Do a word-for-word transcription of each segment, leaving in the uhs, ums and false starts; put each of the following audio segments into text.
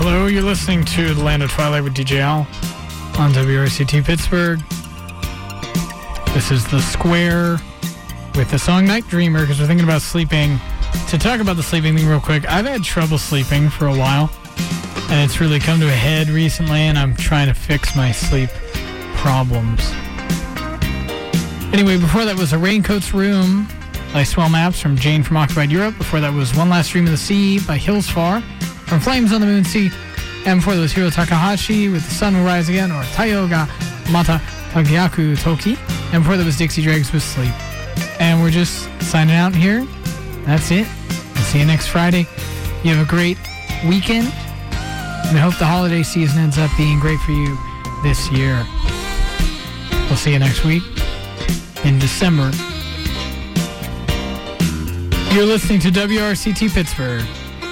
Hello, you're listening to The Land of Twilight with D J Al on W R C T Pittsburgh. This is The Square with the song Night Dreamer, because we're thinking about sleeping. To talk about the sleeping thing real quick, I've had trouble sleeping for a while, and it's really come to a head recently, and I'm trying to fix my sleep problems. Anyway, before that was A Raincoat's Room by Swell Maps from Jane from Occupied Europe. Before that was One Last Dream of the Sea by Hills Far from Flames on the Moon Sea. And before that was Hiro Takahashi with The Sun Will Rise Again, or Taiyo ga Mata Tageyaku Toki. And before that was Dixie Dregs with Sleep. And we're just signing out here. That's it. I'll see you next Friday. You have a great weekend. And I hope the holiday season ends up being great for you this year. We'll see you next week in December. You're listening to W R C T Pittsburgh.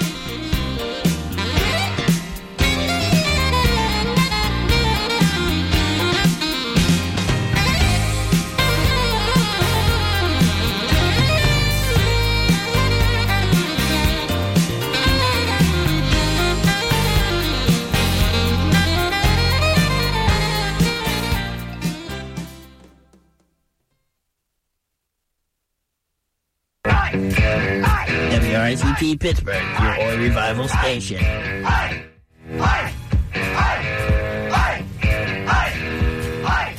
W R C T Pittsburgh, your Oi Revival station. Hey! Hey! Hey! Hey! Hey! Hey!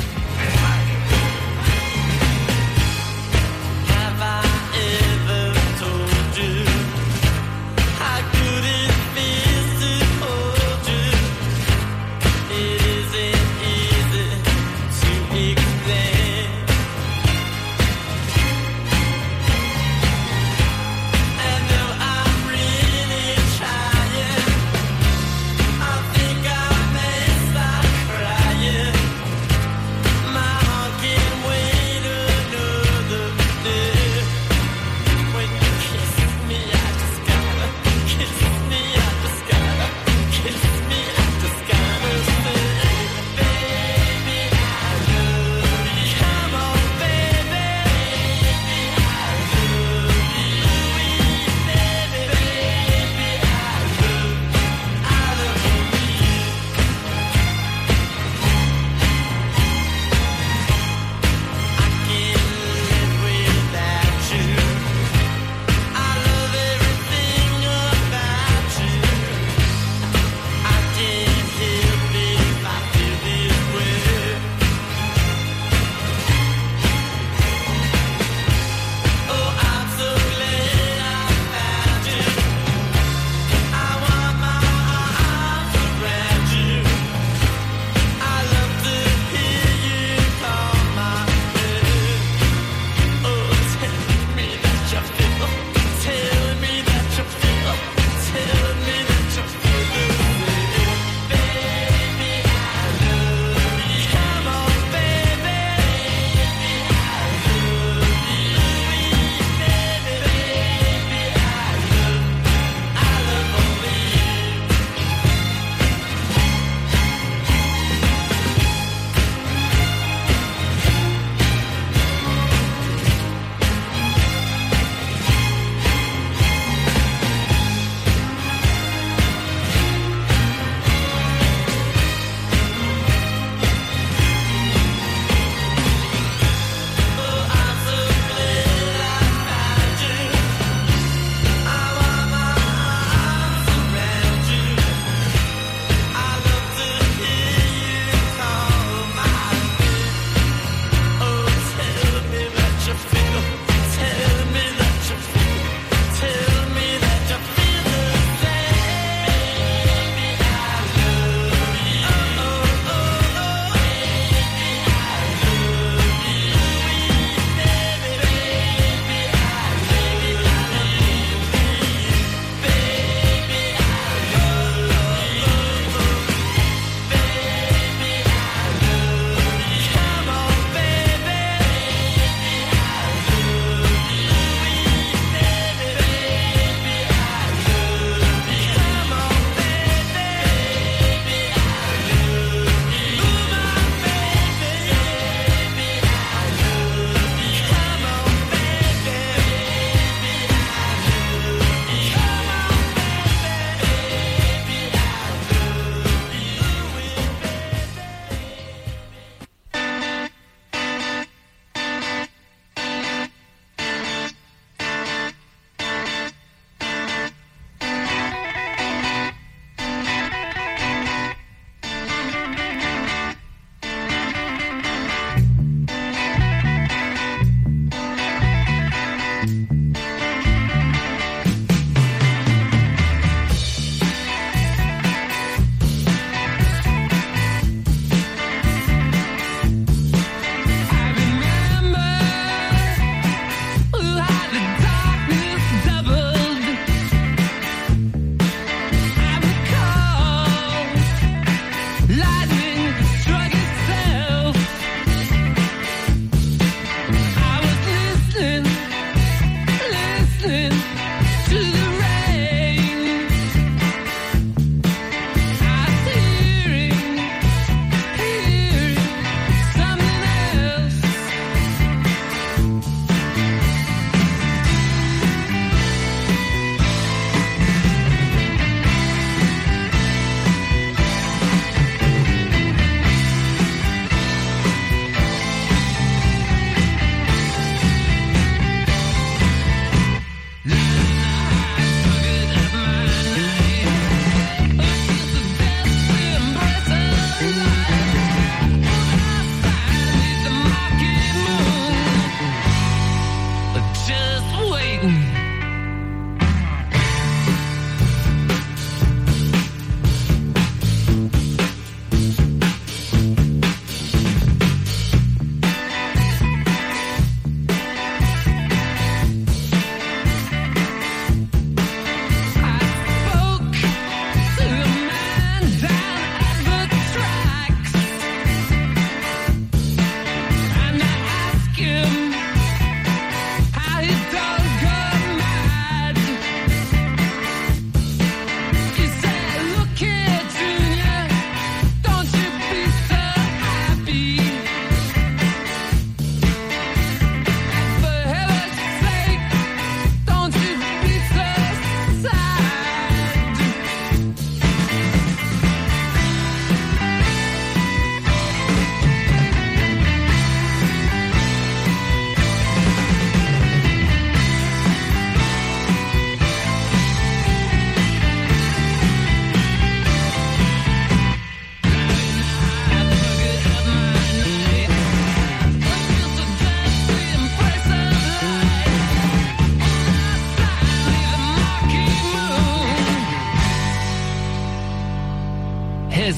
Have I ever told you I couldn't physically hold you? It isn't easy to explain. And though I'm really trying,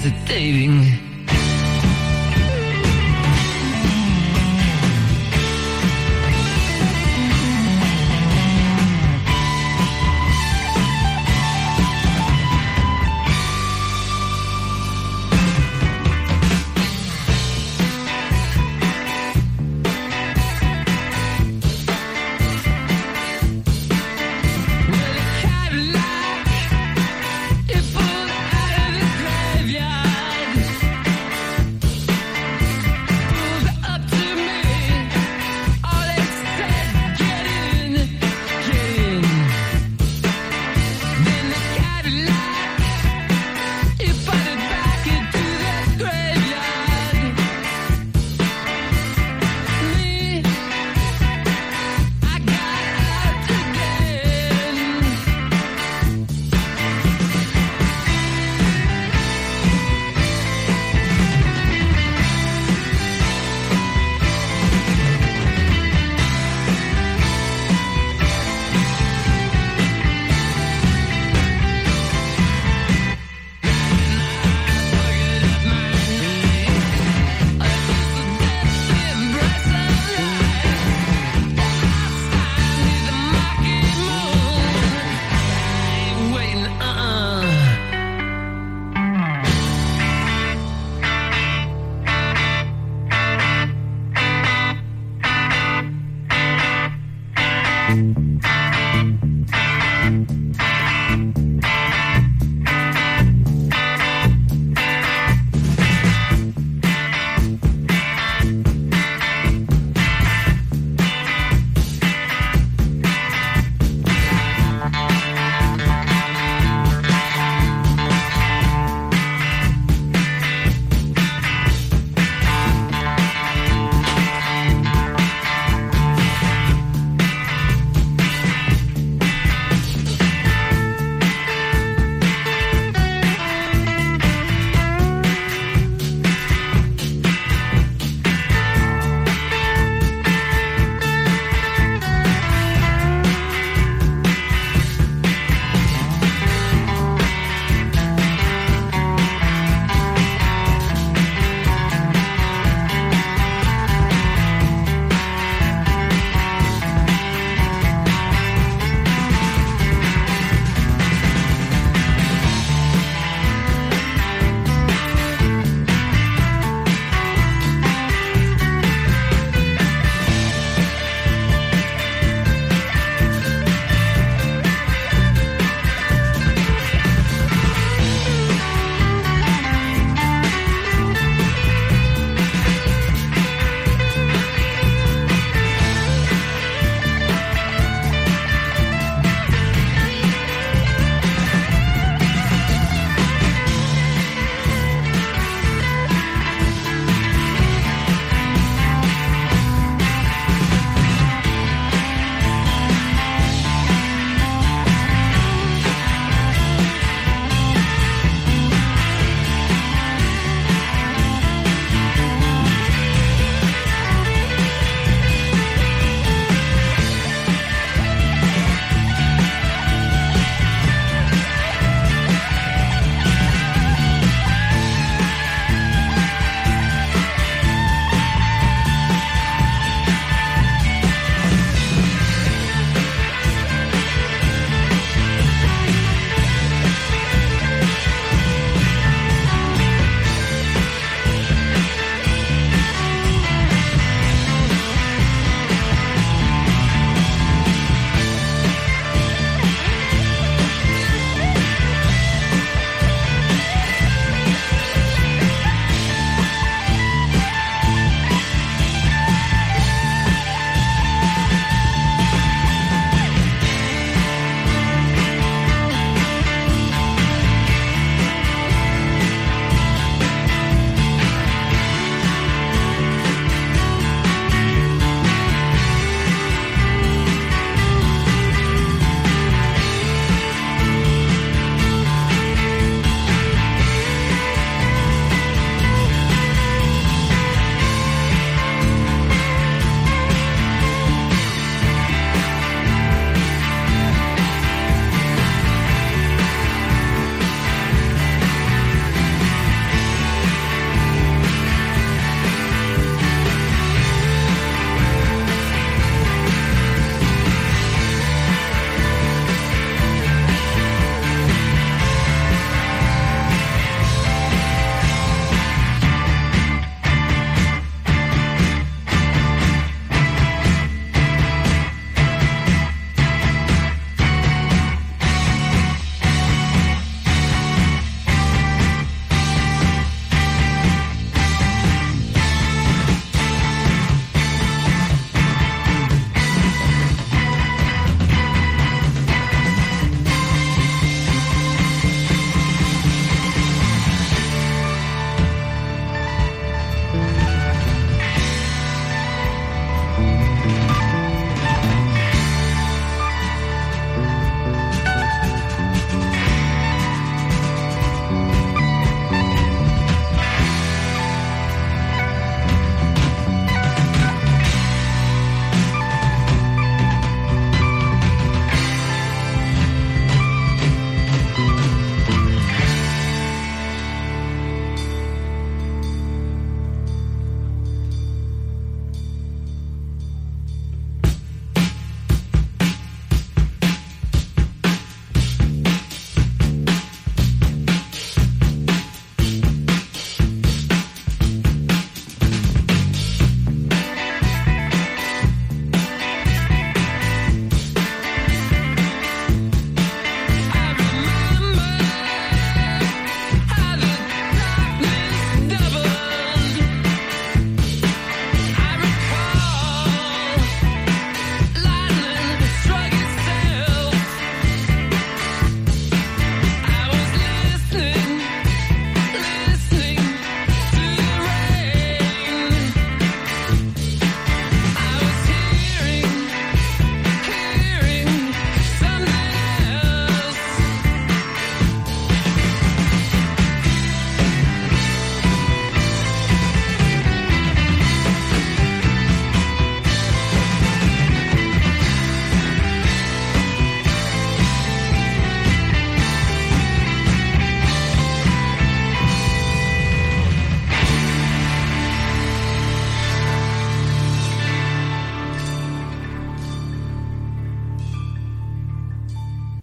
hesitating.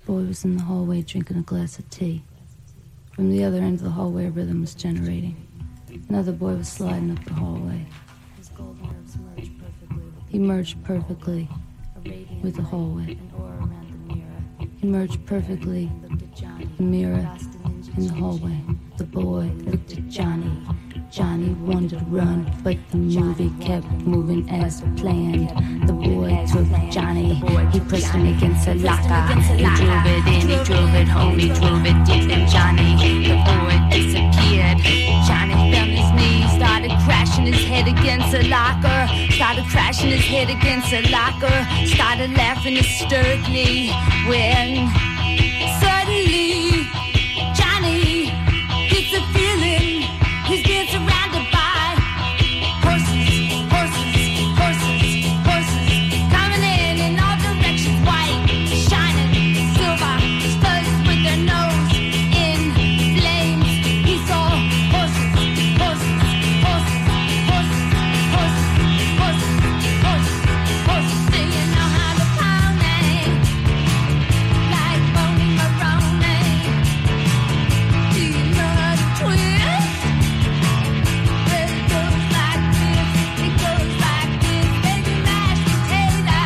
boy was in the hallway drinking a glass of tea. From the other end of the hallway, a rhythm was generating. Another boy was sliding up the hallway. His gold nerves merged perfectly. He merged perfectly with the hallway. He merged perfectly the mirror in the hallway. The boy looked at Johnny. Johnny wanted to run, but the movie kept moving as planned. The boy took Johnny, he pressed him against a locker. He drove it in, he drove it home, he drove it deep in Johnny. The boy disappeared. Johnny fell on his knees, started crashing his head against a locker. Started crashing his head against a locker. Started laughing hysterically when suddenly Johnny gets a feeling he's being surrounded by horses, horses, horses, horses, coming in in all directions, white, shining, silver, studs with their nose in flames. He saw horses, horses, horses, horses, horses, horses, horses, horses. Do you know how to pound me? Like Boney Maroney. Do you know how to twist? Well, it goes like this, it goes like this, baby mashed potato.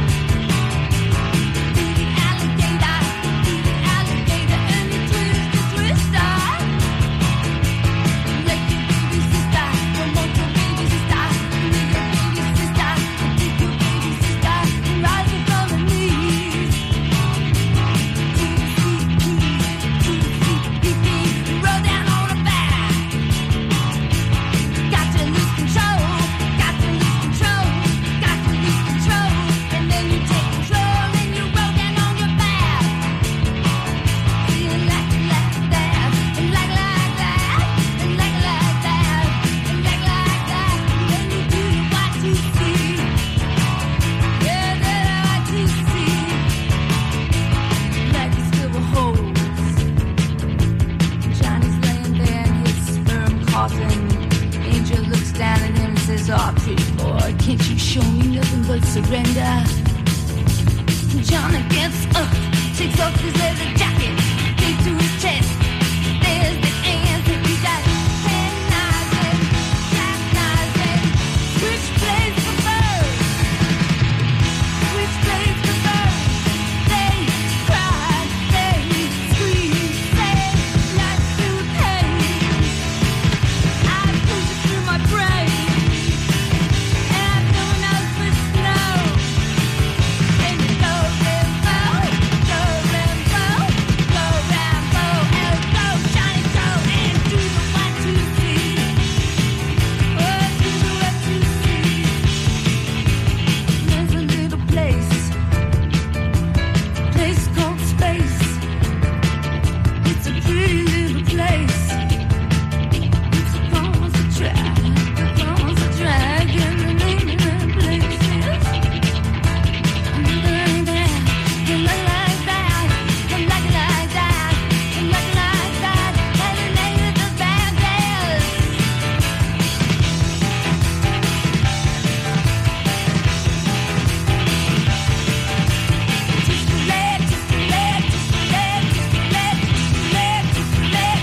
Do the alligator, do the alligator, and the twist, the twister. Like your baby sister, don't want your baby sister, leave your baby sister, take your baby sister, and rise up from her knees. To the sweet peas, to the sweet pee-pee, roll down on her back. Got to lose control, got to lose control, got to lose control, and then you take control and you roll down on your back. Feeling like like that, and like like that, and like like that, and like like that, and then you do the Y two C. Yeah, the Y two C. Like the silver hose. Johnny's laying there in his sperm coffin. Angel looks down at him and says, "Oh, pretty boy, can't you show me nothing but surrender?" Johnny gets up, takes off his leather jacket, digs to his chest. There's the answer. He got ten knives and jack knives and switch blades for birds. Switch blades for birds. They cry, they scream, they like to pain. I push it through my brain, and I'm going out with snow. And you go Rambo, go Rambo, go Rambo, and go Johnny go and do the one two three. Oh, do the one two three. There's a little place, place called space. It's a pretty little place. It's a cause of drag, a cause of drag, and the name of that place is. And like that, and like like that, and like like that, and like like that, and the name of the band is. Just a leg, just a leg, just a leg, just a leg, just a leg, just a leg,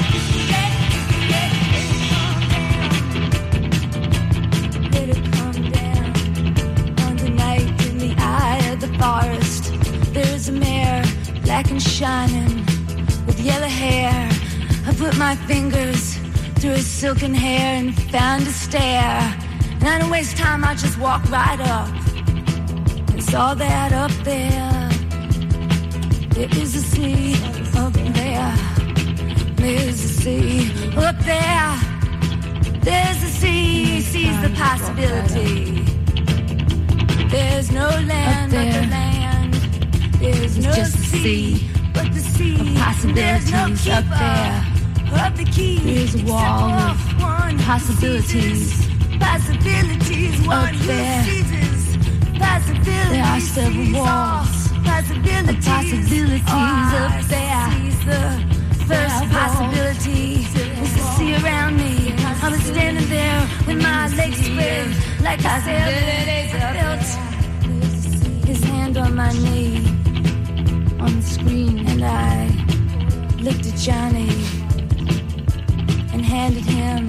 just a leg, just a leg. Let it come down. On the night in the eye of the forest, there's a mare, black and shining, with yellow hair. I put my fingers through his silken hair and found a stair. And I don't waste time, I just walk right up and saw that up there. There is a sea up there. There's a sea up there. There's a sea, he sees the possibility. There's no land but the land. There's no just the sea sea but the sea. of possibilities There's no up there. keeper of the key. There's a wall except of for one who possibilities seizes possibilities. One up who there. seizes possibilities. There are several Sees all walls possibilities. of possibilities Oh, up I there. seize the first There are possibility is to see around me. I was standing there with my legs spread like a sail. I felt his hand on my knee. on the screen, and I looked at Johnny and handed him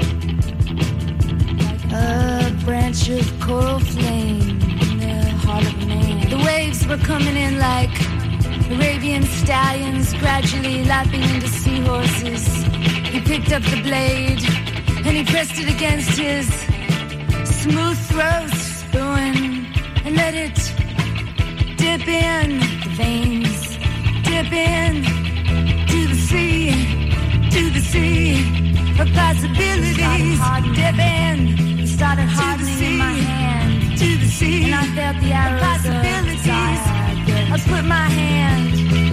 a branch of coral flame in the heart of a man. The waves were coming in like Arabian stallions, gradually lapping into seahorses. He picked up the blade and he pressed it against his smooth throat, spoon, and let it dip in the veins, dip in to the sea, to the sea of possibilities. Dip in, it started hardening in my hand, to the sea, and I felt the arrows of possibilities. I put my hand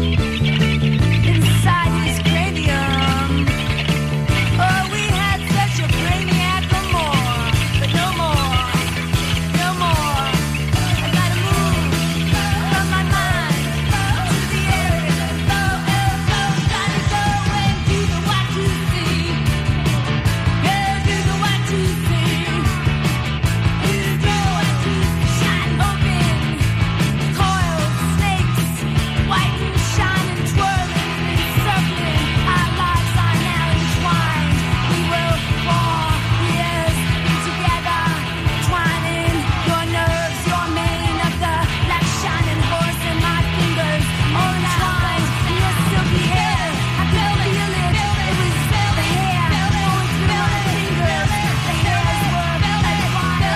inside his cranium. Oh, we had such a brainiac, no more, but no more, no more. I gotta move from my mind to the area. Oh, oh, oh, gotta go and do the what to see. Yeah, do the what to see. Do the what to see. Shine open, coiled snakes, white and shining, twirling and circling. Our lives are now entwined. We will fall years together, twining your nerves, your mane of the black shining horse in my fingers, all entwined in your silky hair. I could feel it. It was the hair going through my fingers. The hairs were like water.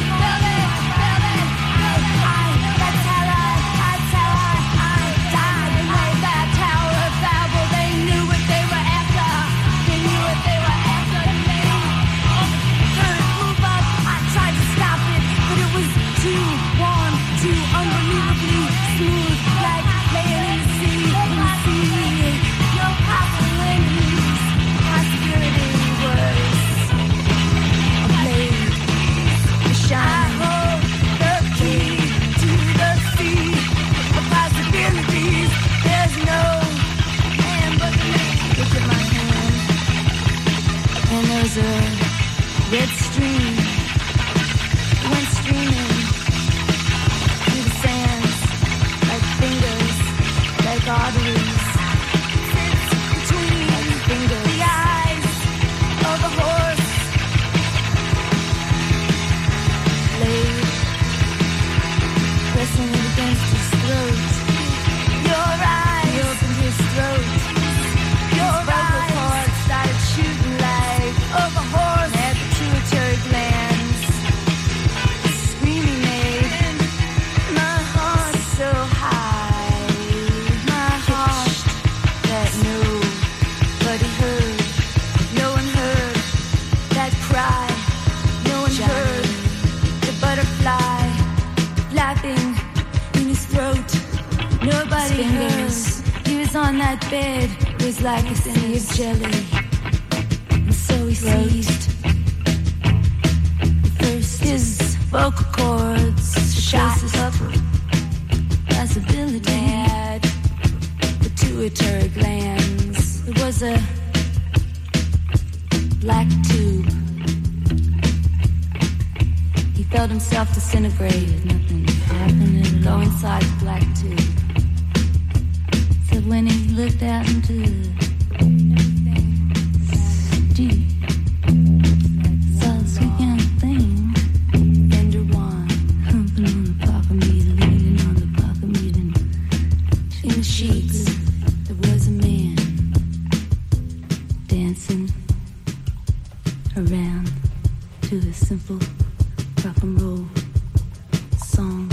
I, that's how I, that's how I, I died in way that Tower of Babel. They knew what they were after. They knew what they were after. They couldn't move up. I tried to stop it, but it was too warm, too unbelievably smooth, like laying in the sea, in the sea. No possibilities. Possibility was a blade, a shine. I hold the key to the sea of possibilities. There's no man but me. Look at my hand, and there's a red stream. It went streaming through the sands like fingers, like arteries. Sits between like fingers. The eyes of a horse. Blade pressing it against his throat. Your eyes. He opened his throat. Your vocal cords started shooting like of a horse. Had pituitary glands. The scream he made. My heart so high. My heart that nobody heard. No one heard that cry. No one heard the butterfly flapping in his throat. Nobody heard. He was on that bed. It was like a sea of jelly. And so he seized. First his vocal cords shot up. Possibility had pituitary glands. It was a black tube. He felt himself disintegrate. Nothing happened at all. Go inside the black tube. Said when he looked out into deep, saw the sweet young thing, Bender wine, humping on the pocket meter, leaning on the pocket meter. In the sheets, there was a man dancing around to a simple rock and roll song.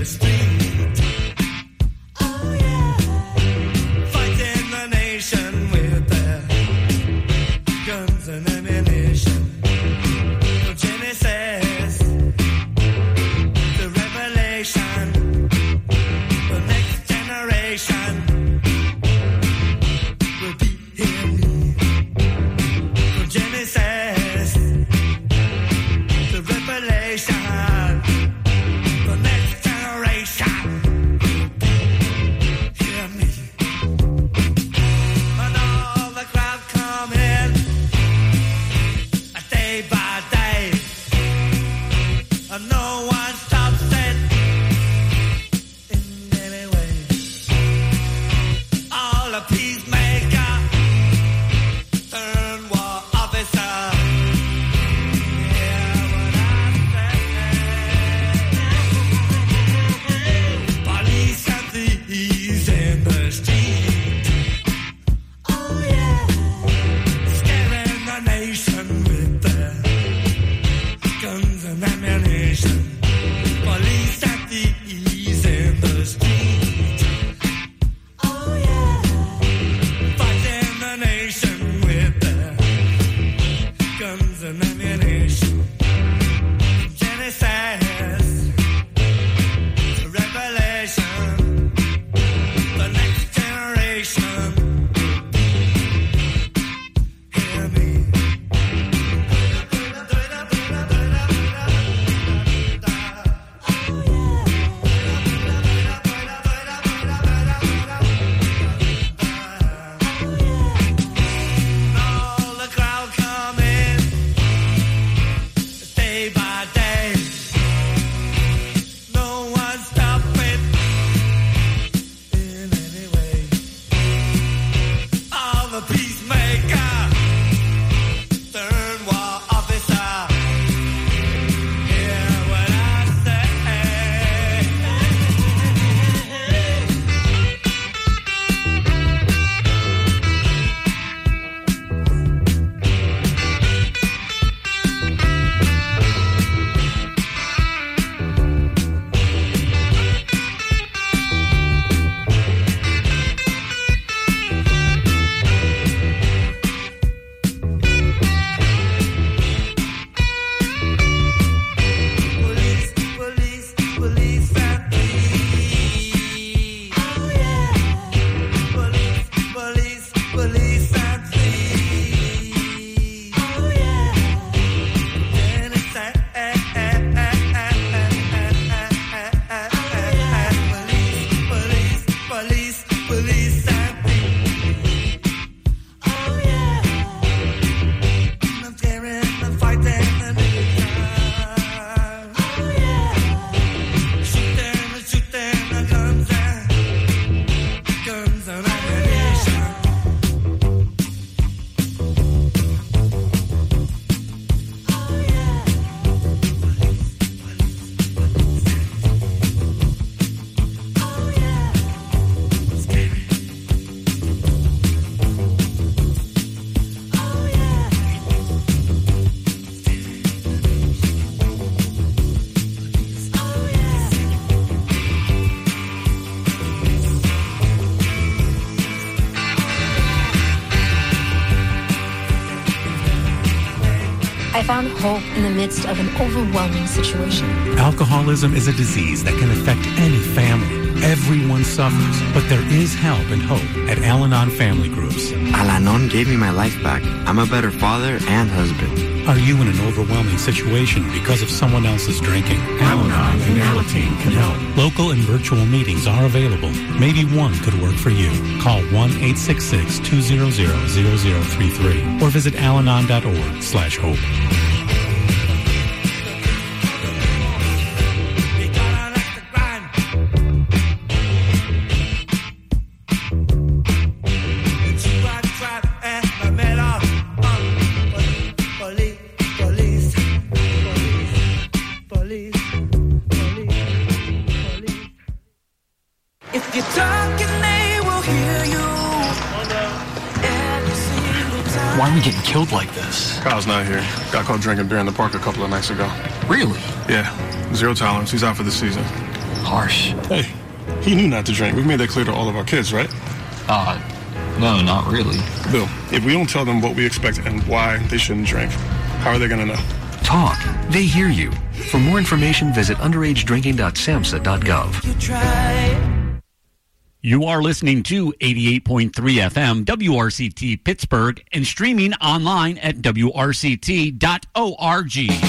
I found hope in the midst of an overwhelming situation. Alcoholism is a disease that can affect any family. Everyone suffers, but there is help and hope at Al-Anon Family Groups. Al-Anon gave me my life back. I'm a better father and husband. Are you in an overwhelming situation because of someone else's drinking? Al-Anon and Alateen can help. Local and virtual meetings are available. Maybe one could work for you. Call one eight six six, two zero zero, zero zero three three or visit alanon dot org slash hope. Why are we getting killed like this? Kyle's not here. Got caught drinking beer in the park a couple of nights ago. Really? Yeah. Zero tolerance. He's out for the season. Harsh. Hey, he knew not to drink. We've made that clear to all of our kids, right? Uh, no, not really. Bill, if we don't tell them what we expect and why they shouldn't drink, how are they going to know? Talk. They hear you. For more information, visit underage drinking dot samhsa dot gov. You try. You are listening to eighty-eight point three F M, W R C T Pittsburgh, and streaming online at W R C T dot org.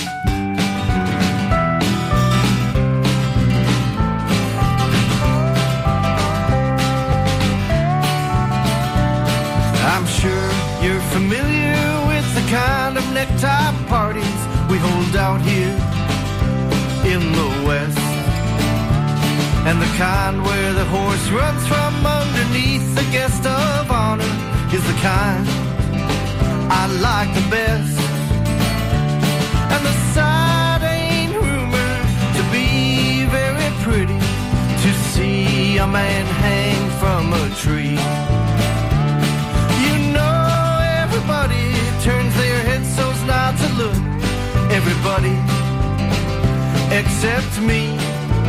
I'm sure you're familiar with the kind of necktie parties we hold out here in the West. And the kind where the horse runs from underneath the guest of honor is the kind I like the best. And the sight ain't rumored to be very pretty, to see a man hang from a tree. You know everybody turns their heads so's not to look. Everybody except me.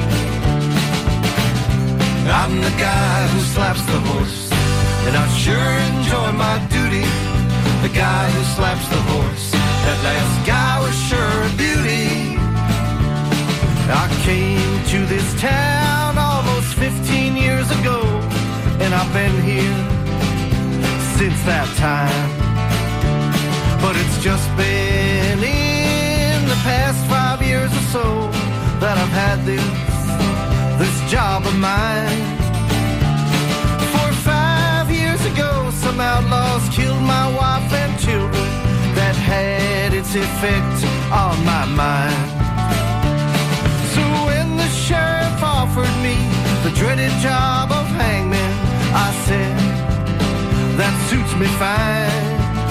I'm the guy who slaps the horse, and I sure enjoy my duty. The guy who slaps the horse, that last guy was sure a beauty. I came to this town almost fifteen years ago, and I've been here since that time. But it's just been in the past five years or so that I've had this this job of mine. For five years ago, some outlaws killed my wife and children. That had its effect on my mind. So when the sheriff offered me the dreaded job of hangman, I said, that suits me fine.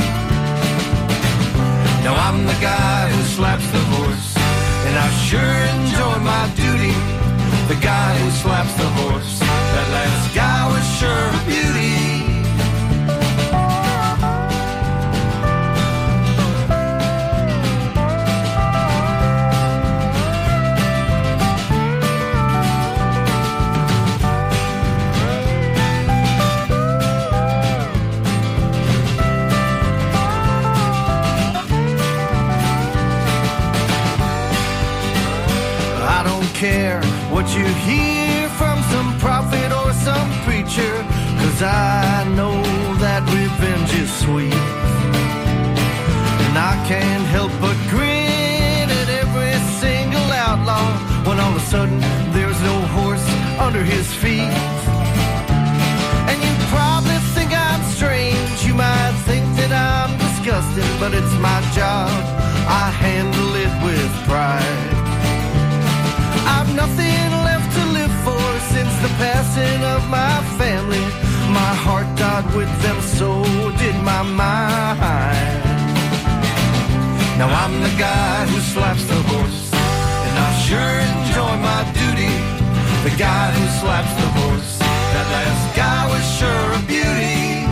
Now I'm the guy who slaps the horse, and I sure enjoy my duty. The guy who slaps the horse, that last guy was sure a beauty. I don't care what you hear from some prophet or some preacher, 'cause I know that revenge is sweet. And I can't help but grin at every single outlaw when all of a sudden there's no horse under his feet. And you probably think I'm strange, you might think that I'm disgusting, but it's my job, I handle it with pride. I've nothing left to live for since the passing of my family. My heart died with them, so did my mind. Now I'm the guy who slaps the horse, and I sure enjoy my duty. The guy who slaps the horse, that last guy was sure a beauty.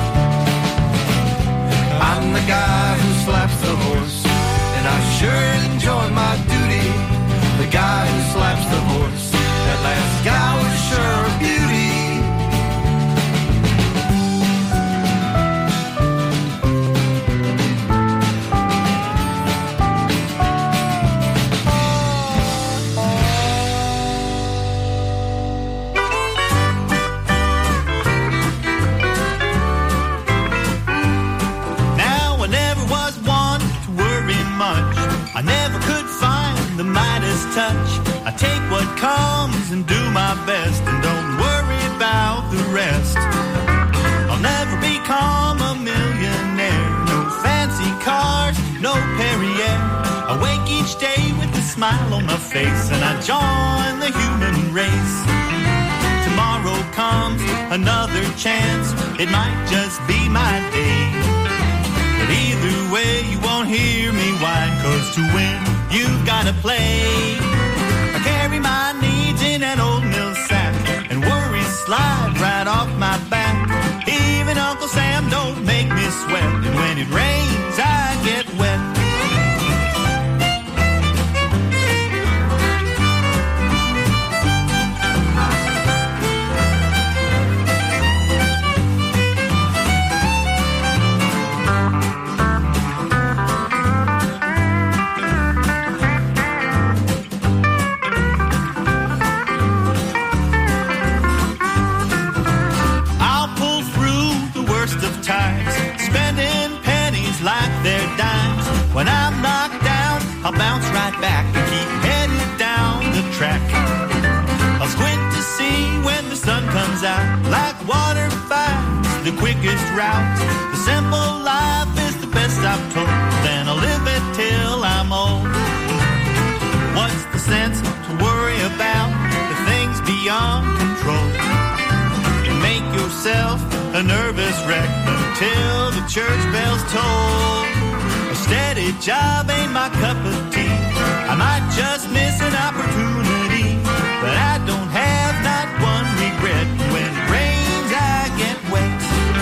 I'm the guy who slaps the horse, and I sure enjoy my duty. The guy who slaps the horse, that last guy was sure a beauty. Now I never was one to worry much. I never could find the Midas touch. I take what comes and do my best, and don't worry about the rest. I'll never become a millionaire. No fancy cars, no Perrier. I wake each day with a smile on my face, and I join the human race. Tomorrow comes another chance. It might just be my day. But either way, you won't hear me whine, 'cause to win, you've gotta play. I carry my needs in an old mill sack, and worries slide right off my back. Even Uncle Sam don't make me sweat, and when it rains, I get wet. quickest route. The simple life is the best I've told, then I'll live it till I'm old. What's the sense to worry about the things beyond control? You make yourself a nervous wreck until the church bells toll. A steady job ain't my cup of tea. I might just miss an opportunity, but I don't have not one regret. When it rains, I get wet.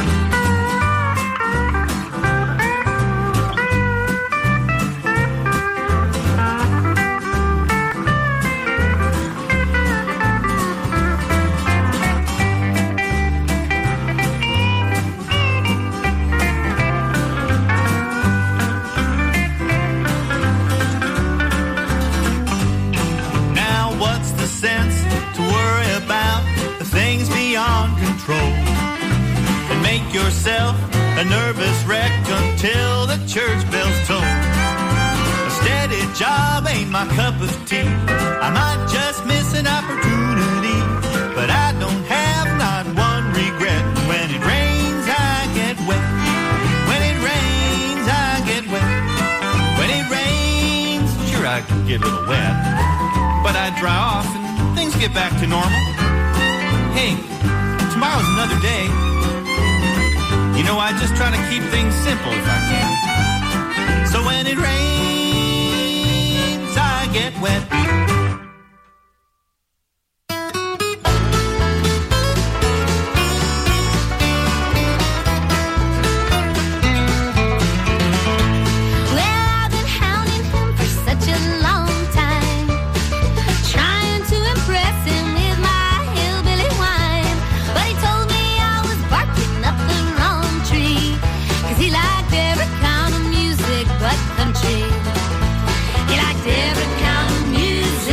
And make yourself a nervous wreck until the church bells toll. A steady job ain't my cup of tea. I might just miss an opportunity, but I don't have not one regret. When it rains, I get wet. When it rains, I get wet. When it rains, sure I can get a little wet, but I dry off and things get back to normal. Hey, tomorrow's another day. You know, I just try to keep things simple if I can. So when it rains, I get wet. He liked every kind of music.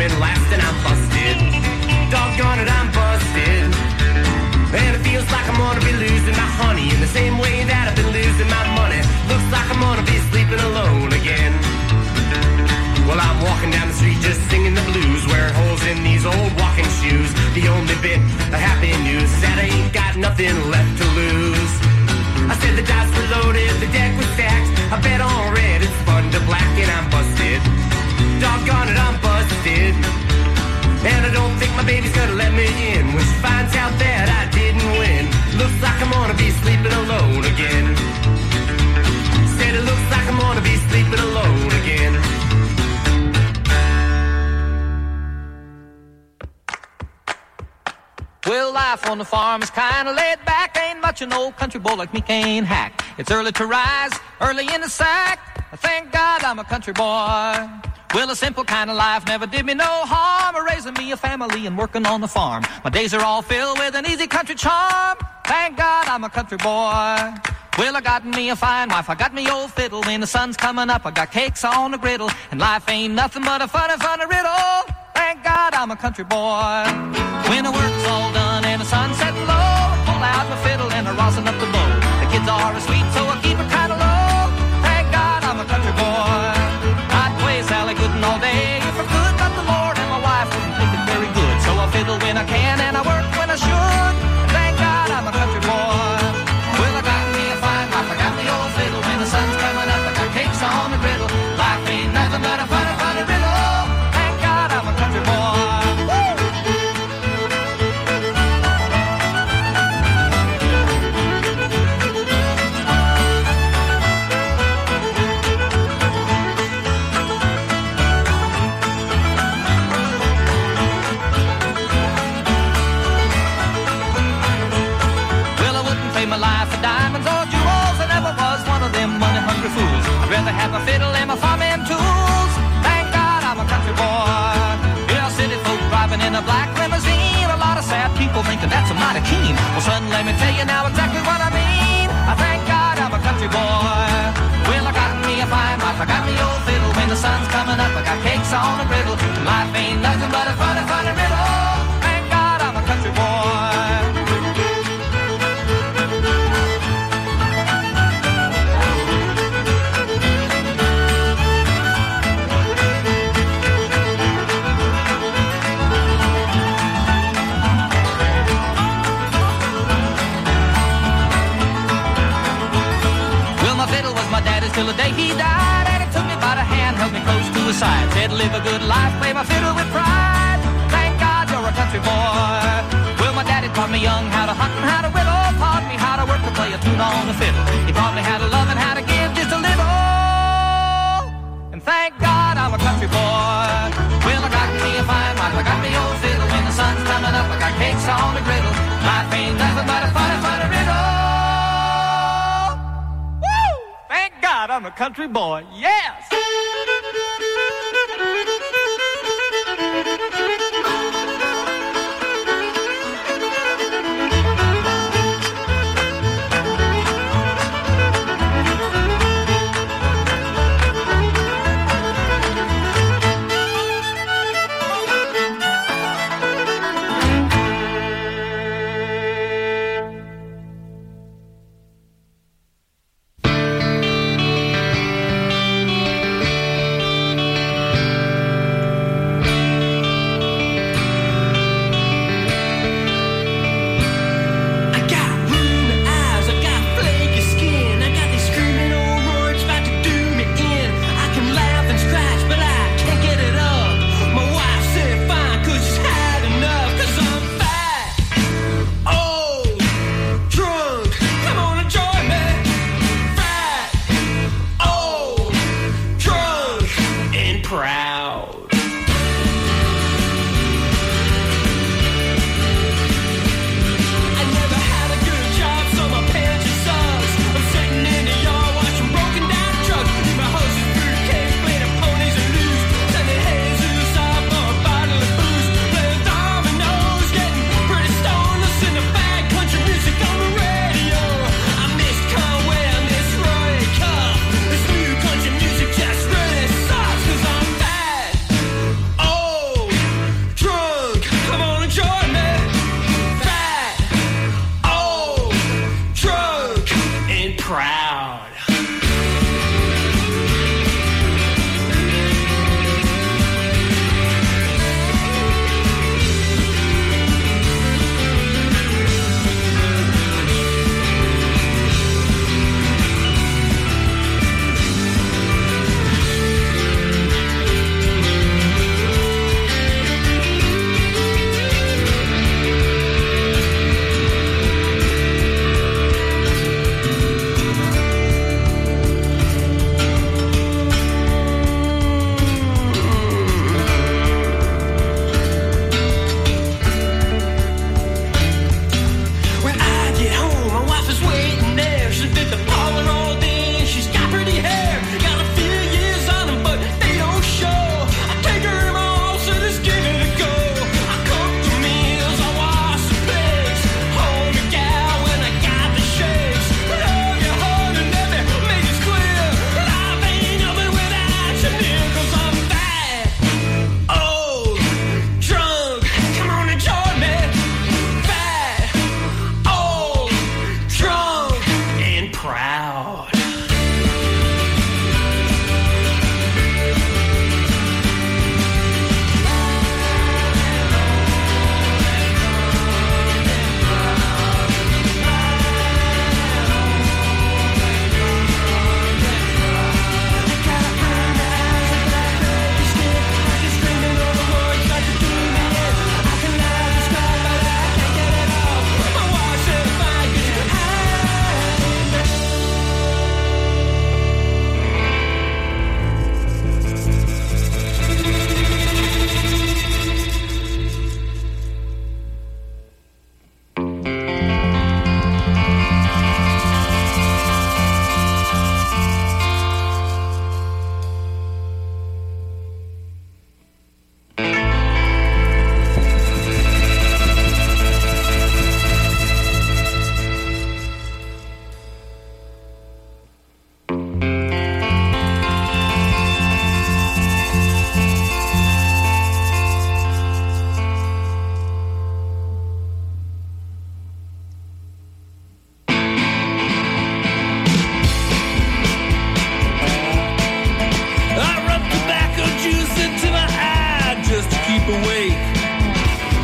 second last and I'm busted. Doggone it, I'm busted. And it feels like I'm gonna be losing my honey in the same way that I've been losing my money. Looks like I'm gonna be sleeping alone again. Well, I'm walking down the street just singing the blues, wearing holes in these old walking shoes. The only bit of happy news is that I ain't got nothing left to lose. I said the dice were loaded, the deck was stacked. I bet on red, it's fun to black, and I'm busted. Doggone it, I'm busted. And I don't think my baby's gonna let me in when she finds out that I didn't win. Looks like I'm gonna be sleeping alone again. Said it looks like I'm gonna be sleeping alone again. Well, life on the farm is kinda laid back. Ain't much an old country boy like me can't hack. It's early to rise, early in the sack. Thank God I'm a country boy. Well, a simple kind of life never did me no harm. Raising me a family and working on the farm. My days are all filled with an easy country charm. Thank God I'm a country boy. Well, I got me a fine wife, I got me old fiddle. When the sun's coming up, I got cakes on the griddle. And life ain't nothing but a funny, funny riddle. Thank God I'm a country boy. When the work's all done and the sun's setting low, I pull out my fiddle and I rosin up the bow. The kids are asleep, so I keep it kind of low. Thank God I'm a country boy. I'd play Sally Gooden all day if I could, but the Lord and my wife wouldn't think it very good. So I fiddle when I can and I work when I should. Thank God I'm a country boy. Well, I got me a fine wife, I got me old fiddle. When the sun's coming up, I got cakes on the griddle. Life ain't nothing but a funny, funny riddle. Thank God I'm a country boy. My life for diamonds or jewels. I never was one of them money-hungry fools. I'd rather have my fiddle and my farming tools. Thank God I'm a country boy. Yeah, city folk driving in a black limousine. A lot of sad people thinking that's a mighty keen. Well, son, let me tell you now exactly what I mean. I thank God I'm a country boy. Well, I got me a fine wife, I got me old fiddle. When the sun's coming up, I got cakes on the griddle. Life ain't nothing but a funny, funny riddle. Thank God I'm a country boy. Till the day he died, and he took me by the hand, held me close to his side, said live a good life, play my fiddle with pride. Thank God you're a country boy. Well, my daddy taught me young how to hunt and how to whittle, taught me how to work to play a tune on the fiddle. He taught me how to love and how to give just a little. And thank God I'm a country boy. Well, I got me a fine wife, I got me old fiddle. When the sun's coming up, I got cakes on the griddle. Life ain't nothing but a funny, funny riddle. God, I'm a country boy. Yes!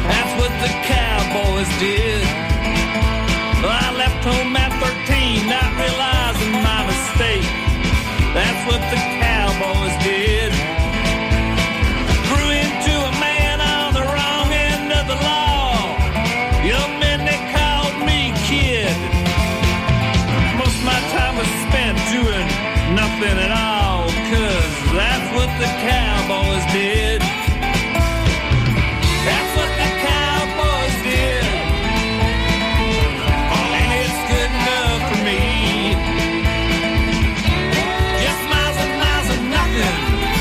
That's what the cowboys did. I left home at thirteen, not realizing my mistake. That's what the cowboys did. Grew into a man on the wrong end of the law. Young men, they called me kid. Most of my time was spent doing nothing at all, 'cause that's what the cowboys did. That's what the cowboys did. And it's good enough for me. Just miles and miles of nothing.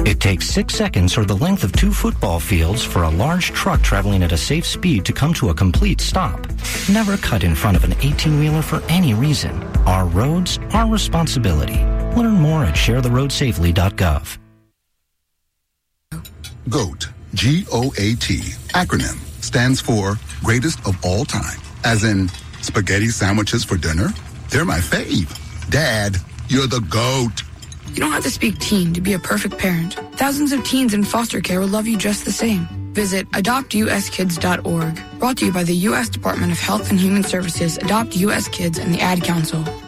It takes six seconds or the length of two football fields for a large truck traveling at a safe speed to come to a complete stop. Never cut in front of an eighteen-wheeler for any reason. Our roads, our responsibility. Learn more at share the road safely dot gov. GOAT, G O A T, acronym, stands for greatest of all time. As in, spaghetti sandwiches for dinner? They're my fave. Dad, you're the GOAT. You don't have to speak teen to be a perfect parent. Thousands of teens in foster care will love you just the same. Visit adopt u s kids dot org. Brought to you by the U S Department of Health and Human Services, Adopt U S Kids, and the Ad Council.